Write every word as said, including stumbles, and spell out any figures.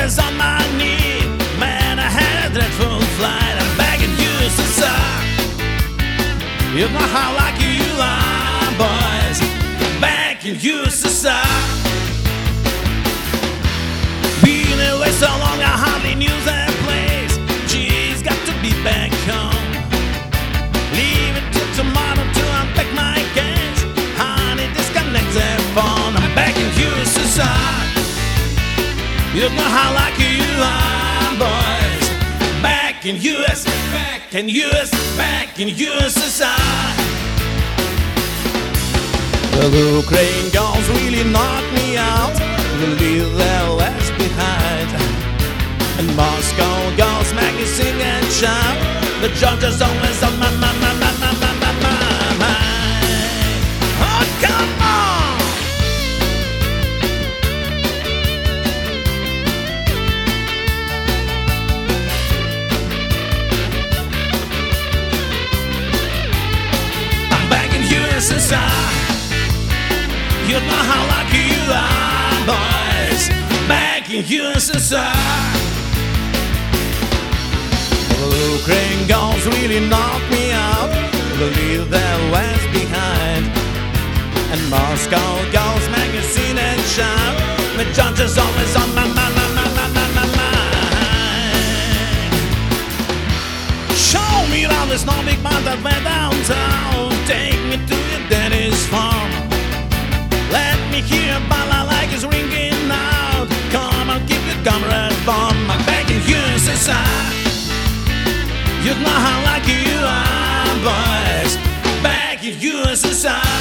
always on my knee. Man, I had a dreadful flight. I'm back in U S S R. You know how lucky you are, boys. Back in U S S R. Been away so long I hardly knew that place. Geez, got to be back home. Leave it till tomorrow to unpack my case. Honey, disconnect that phone. I'm back in U S S R. You know how lucky you are, boys. Back in U S, back in U S, back in U S S R. The Ukraine girls really knocked me out. They leave their west behind. And Moscow girls magazine and shout. The judge is always on my, my, my, my, my, my, my, my mind. Oh, come on! I'm back in U S S R. You know how lucky you are, boys. Back in U S S R. The Ukraine girls really knocked me out. They leave their west behind. And Moscow girls magazine and shout. The judge is always on my, my, my, my, my, my, my mind. Show me around this no big man that went downtown. Take me to your daddy's farm. Let me hear a bala like it's ringing out. Come on, keep your comrade bomb. I'm back in U S S R. You know how lucky you are, boys. Back in U S S R.